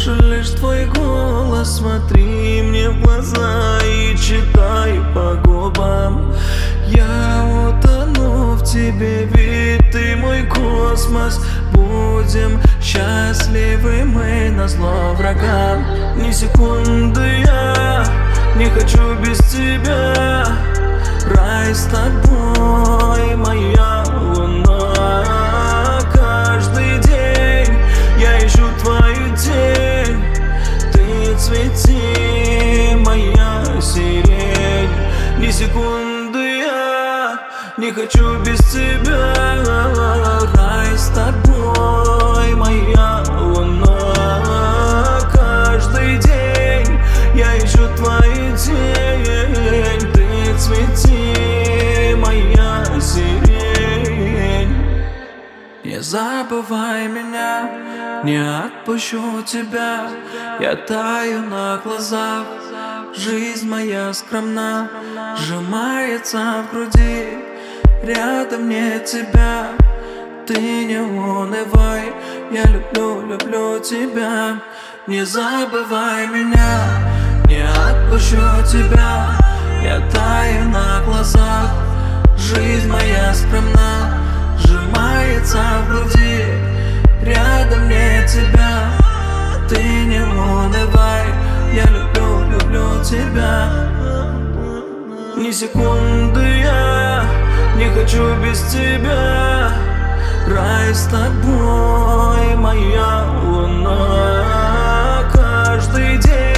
Слышу лишь твой голос, смотри мне в глаза и читай по губам. Я утону в тебе, ведь ты мой космос. Будем счастливы мы назло врагам. Ни секунды я не хочу без тебя. Рай с тобой, моя луна. Каждый день я ищу твою тень. Ты цвети, моя сирень. Ни секунды я не хочу без тебя. Рай с тобой, моя луна. Каждый день я ищу твою тень. Ты цвети, моя сирень. Не забывай меня, не отпущу тебя. Я таю на глазах, жизнь моя скромна, сжимается в груди, рядом нет тебя. Ты не унывай, я люблю, люблю тебя. Не забывай меня, не отпущу тебя. Я таю на глазах, жизнь моя скромна, сжимается в груди, рядом нет тебя. Ты не унывай, я люблю, люблю тебя. Ни секунды я не хочу без тебя. Рай с тобой, моя луна. Каждый день